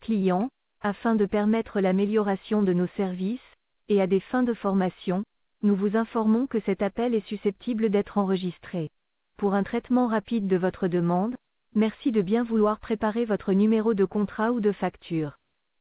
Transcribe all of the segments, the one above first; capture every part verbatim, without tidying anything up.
clients, afin de permettre l'amélioration de nos services, et à des fins de formation, nous vous informons que cet appel est susceptible d'être enregistré. Pour un traitement rapide de votre demande, merci de bien vouloir préparer votre numéro de contrat ou de facture.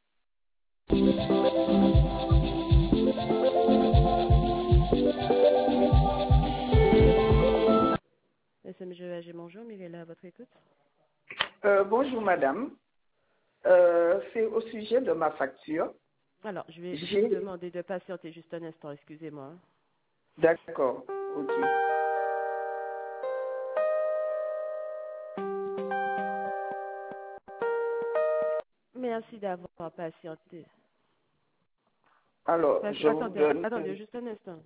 S M G A G, bonjour, mais il est là à votre écoute. Euh, bonjour madame, euh, c'est au sujet de ma facture. Alors, je vais J'ai- vous demander de patienter juste un instant, excusez-moi. D'accord, ok. Merci d'avoir patienté. Alors, Pas- je vous Attendez, donne... attendez, juste un instant.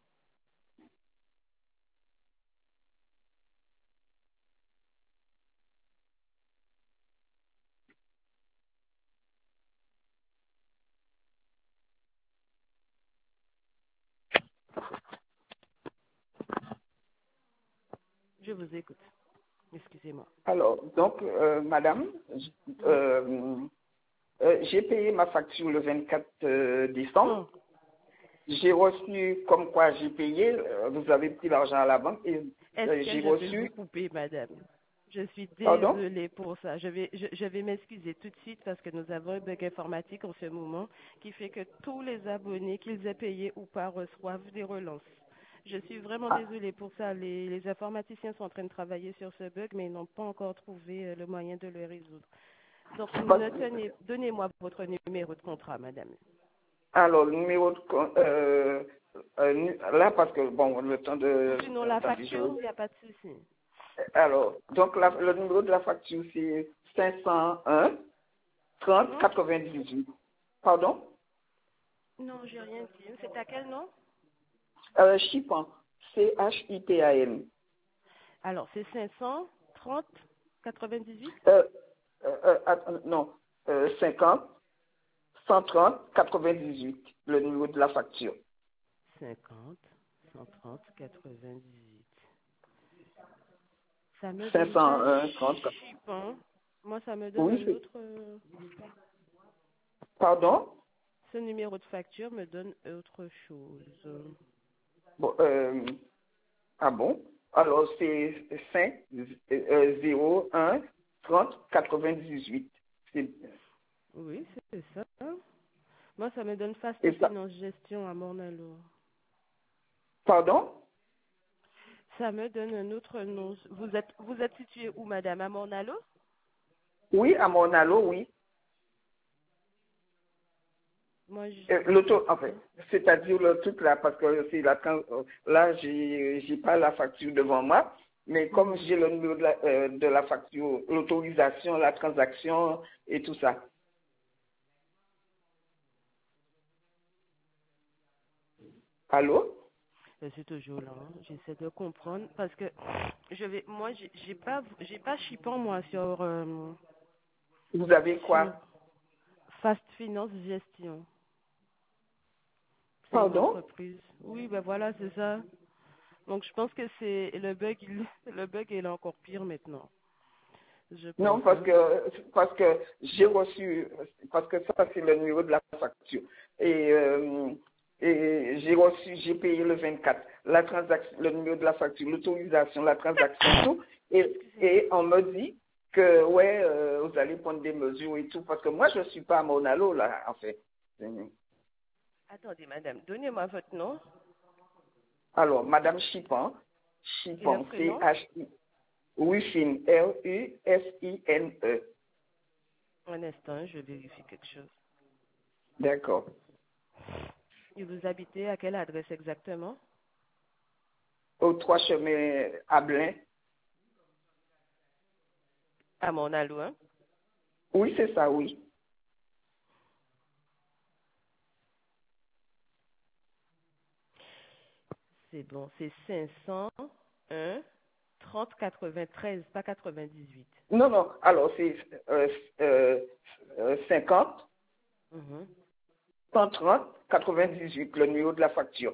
Je vous écoute. Excusez-moi. Alors, donc, euh, madame, j- euh, euh, j'ai payé ma facture le vingt-quatre euh, décembre. Oh, J'ai reçu, comme quoi j'ai payé, euh, vous avez pris l'argent à la banque et est-ce euh, que j'ai je vais vous reçu... couper, madame? Je suis Pardon? désolée pour ça. Je vais, je, je vais m'excuser tout de suite parce que nous avons un bug informatique en ce moment qui fait que tous les abonnés, qu'ils aient payé ou pas, reçoivent des relances. Je suis vraiment Ah, désolée pour ça. Les, les informaticiens sont en train de travailler sur ce bug, mais ils n'ont pas encore trouvé euh, le moyen de le résoudre. Donc, ne parce- tenez, donnez-moi votre numéro de contrat, madame. alors, le numéro de... com- Euh, euh, nu- là, parce que, bon, le temps de... Sinon, la Attendez, je... facture, il n'y a pas de souci. Alors, donc la- le numéro de la facture, c'est cinq cent un trente Mhm. quatre-vingt-dix-huit. Pardon? Non, j'ai rien dit. C'est à quel nom? Euh, Chipan. C H I P A N. Alors, c'est cinq cent trente quatre-vingt-dix-huit. Euh, euh, euh, att- non, euh, cinquante cent trente quatre-vingt-dix-huit, le numéro de la facture. cinquante, cent trente, quatre-vingt-dix-huit. Ça me donne pas cinq cent un trente. Chipin. Moi, ça me donne Oui, un c'est... autre. euh, Pardon? Ce numéro de facture me donne autre chose. Bon, euh, ah bon? Alors, c'est cinq zéro un trente quatre-vingt-dix-huit. C'est... Oui, c'est ça. Moi, ça me donne Fast Et ça... Finance Gestion à Mornalo. Pardon? Ça me donne un autre nom. Vous êtes, vous êtes situé où, madame? À Mornalo? Oui, à mon allo, oui. Moi, je... Euh, L'auto, en fait, c'est-à-dire le truc là, parce que c'est la, trans- euh, là, j'ai, j'ai pas la facture devant moi, mais comme Mhm. j'ai le numéro de la, euh, de la facture, l'autorisation, la transaction et tout ça. Allô? Euh, C'est toujours là. Hein. J'essaie de comprendre parce que je vais, moi, j'ai j'ai pas, j'ai pas Chipin moi sur euh, Vous avez sur quoi? Fast Finance Gestion. C'est une Pardon? entreprise. Oui, ben voilà, c'est ça. Donc je pense que c'est le bug, il- le bug est encore pire maintenant. Je pense. Non, parce Hein. que, parce que j'ai reçu, parce que ça, c'est le numéro de la facture. Et, euh, et j'ai reçu, j'ai payé le vingt-quatre, la transaction, le numéro de la facture, l'autorisation, la transaction, tout. Et, et on me dit que, ouais, euh, vous allez prendre des mesures et tout, parce que moi, je suis pas à Monalo, là, en fait. Attendez, madame, donnez-moi votre nom Alors, Madame Chipan, et le Chipan, prénom. C-H-I, Ruffin, R U S I N E. Un instant, je vérifie quelque chose. D'accord. Et vous habitez à quelle adresse exactement? Aux trois chemins à Blain. À Mornalo, hein? Oui, c'est ça, oui. C'est bon, c'est cinq cent un trente quatre-vingt-treize, pas quatre-vingt-dix-huit. Non, non, alors c'est euh, euh, euh, cinquante, Mhm. cent trente, quatre-vingt-dix-huit, le numéro de la facture.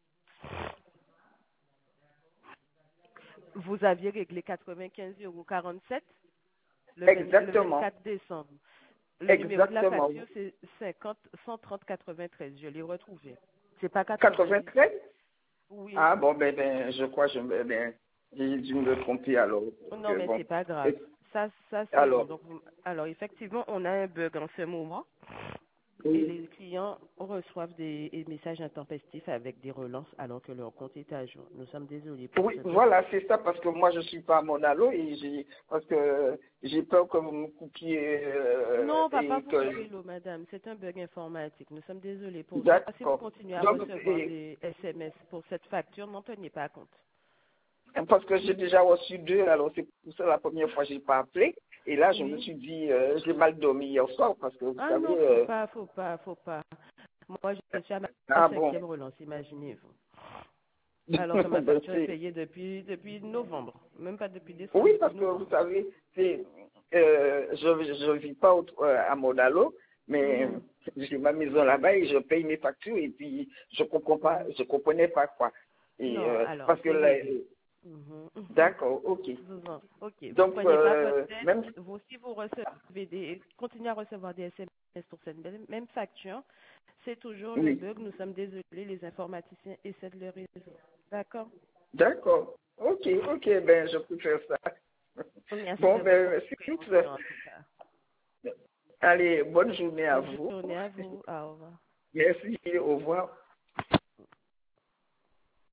Vous aviez réglé quatre-vingt-quinze euros quarante-sept le, vingt le Exactement. vingt-quatre décembre. Le numéro de la Exactement. facture, c'est cinquante cent trente quatre-vingt-treize. Je l'ai retrouvé. C'est pas quatre-vingt-dix. quatre-vingt-treize? Oui. Ah bon, ben, ben je crois que je, ben, j'ai dû me tromper alors. Non, que, mais bon. c'est pas grave. Ça, ça c'est Alors, bon. Donc, vous- alors, effectivement, on a un bug en ce moment. Et oui. les clients reçoivent des, des messages intempestifs avec des relances alors que leur compte est à jour. Nous sommes désolés pour Oui, ce bug. voilà, c'est ça, parce que moi, je suis pas à mon allo et j'ai, parce que j'ai peur que vous me coupiez, euh, Non, on va pas et vous que, couper l'eau, madame. C'est un bug informatique. Nous sommes désolés pour ça. Si vous d'accord. continuez à Donc, recevoir et- des S M S pour cette facture, n'en tenez pas compte. parce que j'ai déjà reçu deux, alors c'est pour ça la première fois, j'ai pas appelé. Et là, je me Oui. suis dit, euh, j'ai mal dormi hier soir, parce que vous Ah savez, non, faut euh, pas, faut pas, faut pas. Moi, je suis à ma ah bon, cinquième relance, imaginez-vous. Alors que ma ben, facture est c'est, payée depuis, depuis novembre, même pas depuis décembre, oui, depuis parce que vous novembre. savez, c'est, euh, je je vis pas au- euh, à Modalo, mais Mhm. j'ai ma maison là-bas et je paye mes factures et puis je comprends pas, Mhm. je comprenais pas quoi. Et Non, euh, alors, parce que c'est là, réglé. euh, Mhm. d'accord, ok. Vous en- ok, vous Donc prenez pas votre euh, tête. même, Vous, si vous recevez des, continuez à recevoir des S M S pour cette même même facture, c'est toujours le oui, bug. Nous sommes désolés, les informaticiens essaient de le résoudre. D'accord? d'accord, ok, ok, ben je peux faire ça. Merci Bon de votre ben c'est tout. compréhension en tout cas. Allez, bonne journée à Bonne vous. journée à vous. Au revoir. Merci, au revoir.